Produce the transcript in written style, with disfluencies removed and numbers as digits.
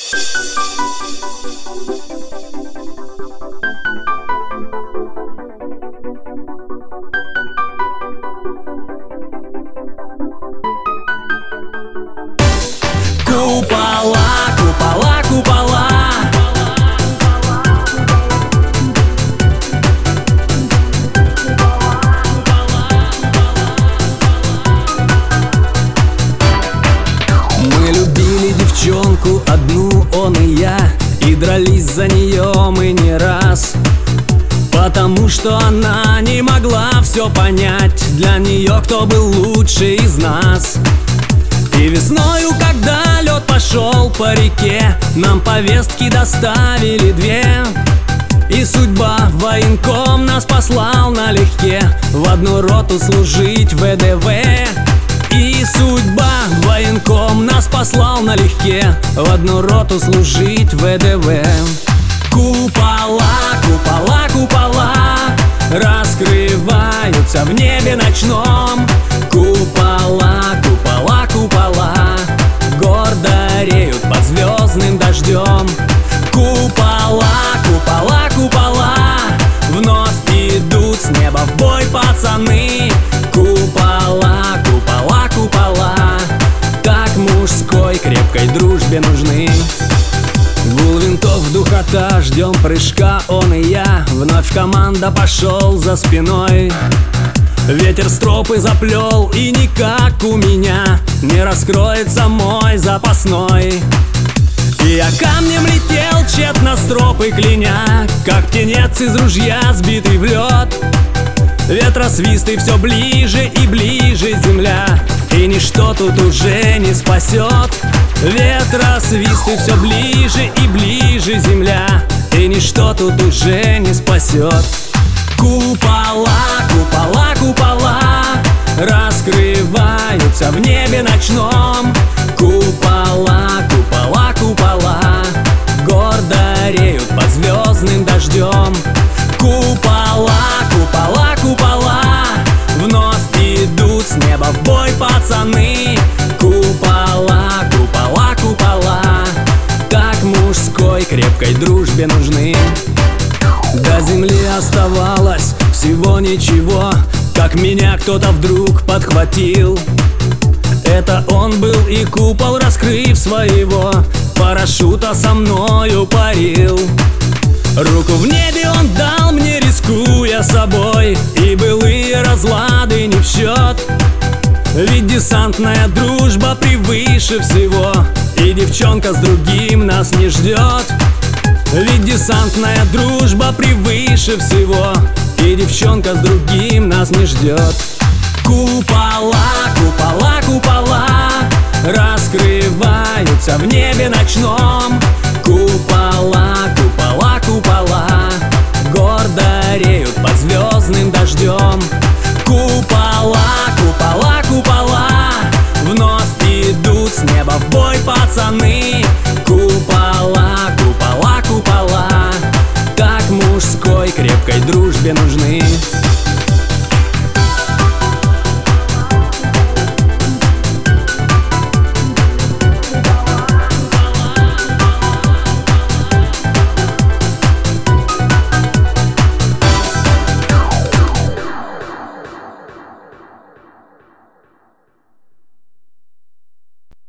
Купола, купола, купола. Мы любили девчонку одну, он и я, и дрались за нее мы не раз. Потому что она не могла все понять, для нее кто был лучше из нас. И весною, когда лед пошел по реке, нам повестки доставили две. И судьба военком нас послал налегке в одну роту служить в ВДВ. И судьба военком нас послал налегке в одну роту служить в ВДВ. Купола, купола, купола раскрываются в небе ночном. Купола, купола, купола гордо реют под звездным дождем. Купола, купола, купола вновь идут с неба в бой пацаны. Купола, купола, купола так мужской крепкой дружбе нужны. Гул винтов, духота, ждем прыжка, он и я. Вновь команда пошел за спиной. Ветер стропы заплел, и никак у меня не раскроется мой запасной. И я камнем летел, тщетно стропы кляня, как птенец из ружья, сбитый в лед. Ветросвист, и все ближе и ближе земля, и ничто тут уже не спасет. Ветросвист, и все ближе и ближе земля, и ничто тут уже не спасет. Купола, купола, купола раскрываются в небе ночном. Купола, купола, купола гордо реют под звездным дождем. Купола, купола, купола вновь идут с неба в бой пацаны. Купола, купола, купола так мужской крепкой дружбе нужны. До земли оставалось всего ничего, как меня кто-то вдруг подхватил. Это он был, и купол, раскрыв своего парашюта, со мною парил. Руку в небе он дал мне, рискуя собой, и былые разлады не в счет. Ведь десантная дружба превыше всего, и девчонка с другим нас не ждет. Ведь десантная дружба превыше всего, и девчонка с другим нас не ждет. Купола, купола, купола раскрываются в небе ночном. Купола, купола, купола гордо реют под звездным дождем. Купола, купола, купола вновь идут с неба в бой пацаны. Купола, купола, купола так мужской крепкой дружбе нужны.